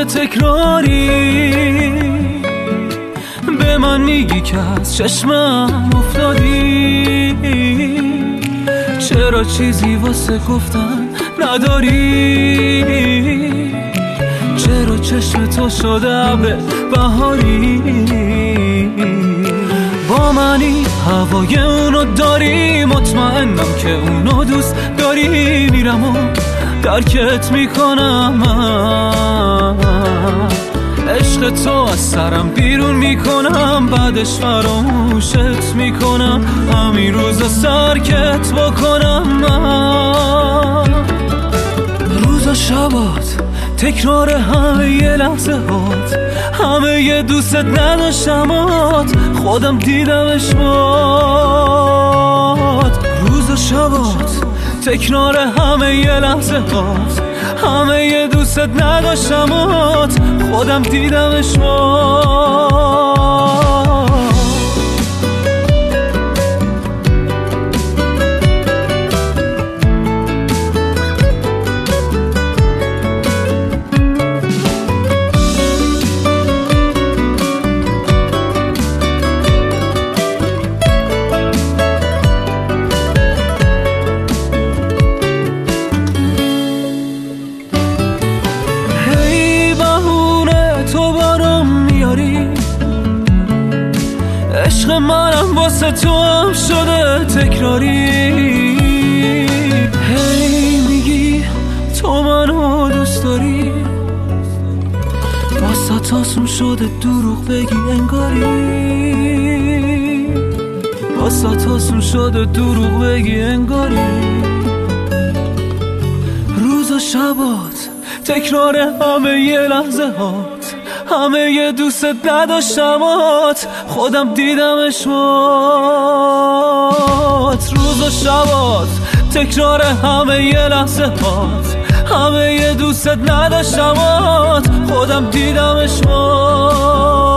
شده تکراری، به من میگی که از چشمم افتادی، چرا چیزی واسه گفتن نداری؟ چرا چشم تو شده ابر بهاری؟ با منی هوای اونو داری، مطمئنم که اونو دوست داری. میرم و درکت میکنم من، عشق تو از سرم بیرون میکنم، بعدش فراموشت میکنم، همین روزا سرکت بکنم من. روزا شبات تکرار همه یه لحظه هات، همه یه دوست نداشتمات، خودم دیدمش باد. روزا شبات تکرار همه یه لحظه هات، همه یه دوست نداشتمات، خودم دیدمش باد. عشق منم واسه تو هم شده تکراری، هی میگی تو منو دوست داری، واسه آسون شده دروغ بگی انگاری، واسه آسون شده دروغ بگی انگاری. روز و شبات تکرار همه یه لحظه هات، همه یه دوست نداشتمات، خودم دیدمش مات. روز و شبات تکرار همه یه لحظه هات، همه یه دوست نداشتمات، خودم دیدمش مات.